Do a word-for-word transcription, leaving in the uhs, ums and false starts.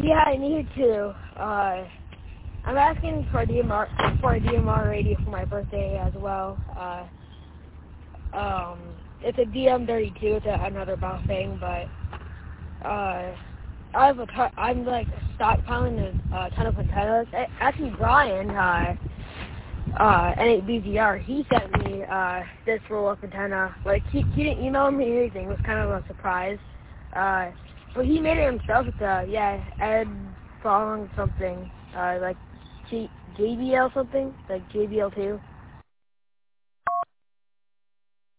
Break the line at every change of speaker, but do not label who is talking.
Yeah, I need to. Uh, I'm asking for a D M R for a D M R radio for my birthday as well. Uh, um, it's a D M thirty-two. It's a, another boss thing, but uh, I have a ton, I'm like stockpiling a uh, ton of antennas. A- Actually, Brian, uh, uh, N eight B Z R, he sent me uh, this roll-up antenna. Like he, he didn't email me or anything. It was kind of a surprise. Uh, but he made it himself. It's uh, yeah, Ed Fong something. Uh, like G- JBL something, like J B L two.